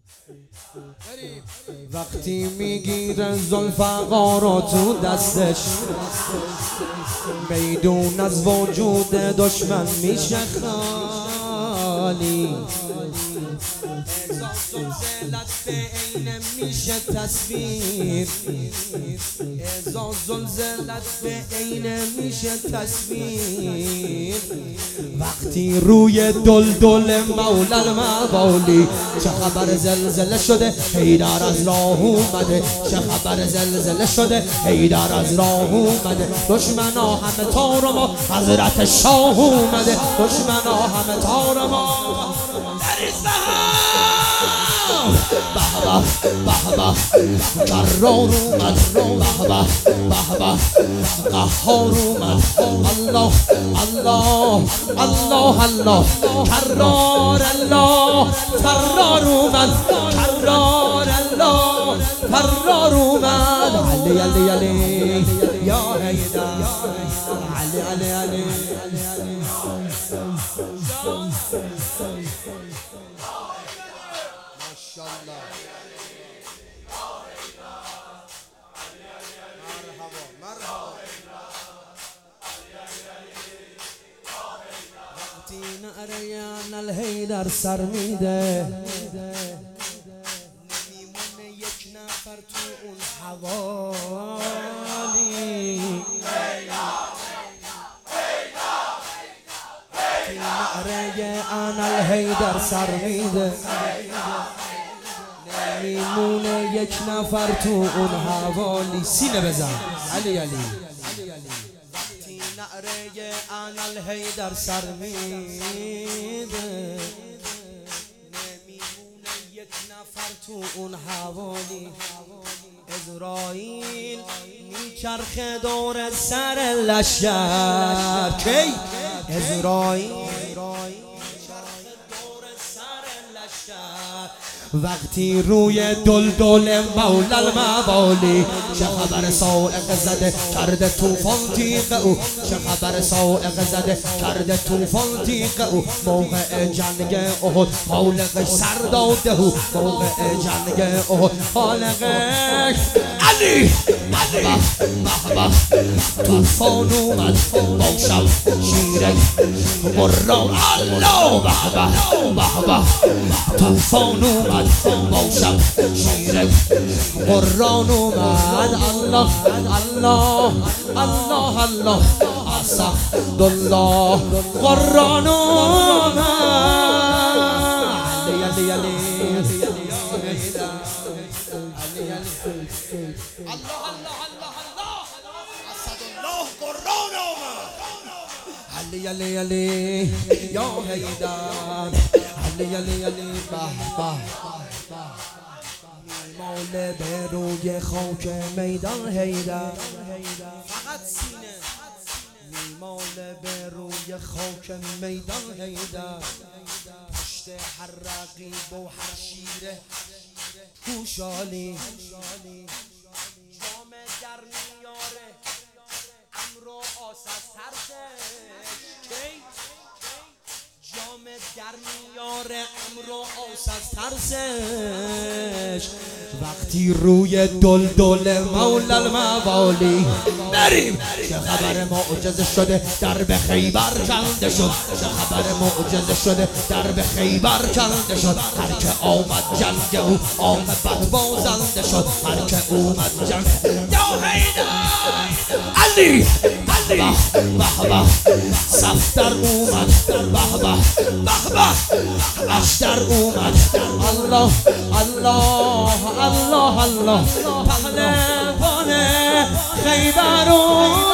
وقتی میگیره ذوالفقار تو دستش، میدون از وجود دشمن میشه خالی. زلزلت به عین میشه تصویر، اعزاز زلزلت به عین میشه تصویر. وقتی روی دلدل مولا الموالی، چه خبر زلزله شده حیدر از راه اومده، چه خبر زلزله شده حیدر از راه اومده. دشمنا همه تار ما حضرت شاه اومده، دشمنا همه تار ما در بابا بابا قرار اومد، بابا بابا قهار اومد. الله الله الله الله قرار الله قرار اومد، قرار الله قرار اومد. علی علی علی یا حیدر، علی علی علی نعره الحیدر سر میده، نمیمونه یک نفر تو اون حوالی. نعره الحیدر سر میده، نمیمونه یک نفر تو اون حوالی. سینه بزن علی علی. نعره الحیدر سر میده، نمیمونه یک نفر تو اون حوالی. اسرائیل میچرخه دور سر لشکر، کی اسرائیل میچرخه دور سر لشکر. وقتی روی دلدل مولا الموالی، چه خبر سائق زده کرده توفان تیغ او، چه خبر سائق زده کرده توفان تیغ او. موقع جنگ احد خالقش سر داده او، موقع جنگ احد خالقش علی بابا بابا توفان اومد با شمشیر بران. الله بابا بابا توفان اومد با شمشیر قرآن اومد. الله الله الله الله اسدالله قرآن اومد. علی علی علی الله الله الله الله اسدالله قرآن اومد. علی علی علی یا حیدر، علی علی علی به به. میماله به روی خاک میدان حیدر، فقط سینه. میماله به روی خاک میدان حیدر، پشت هر رقیب و هر شیره خوشحالی. جام در میاره امر و آس از ترسش، جام در میاره امر و آس از ترسش. وقتی روی دلدل مولا الموالی بریم، چه خبر معجزه شده در به خیبر کنده شد، چه خبر معجزه شده در به خیبر کنده شد. هر که آمد جنگ او عاقبت بازنده شد، هر که اومد جنگ یا حیدر علی بابا بابا صفدر اومد، بابا بابا اشتر اومد. الله الله الله الله پهلوان خیبر اومد.